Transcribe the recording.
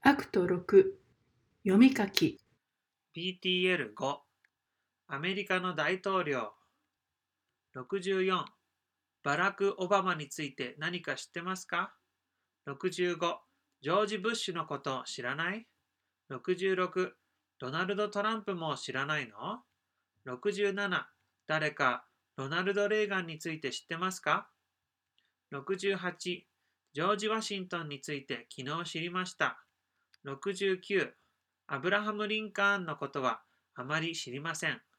アクト6、読み書き。 PTL5 アメリカの大統領。64バラク・オバマについて何か知ってますか？ 65 ジョージ・ブッシュのこと知らない？ 66 ドナルド・トランプも知らないの？ 67 誰かロナルド・レーガンについて知ってますか？ 68ジョージ・ワシントンについて昨日知りました。69アブラハム・リンカーンのことはあまり知りません。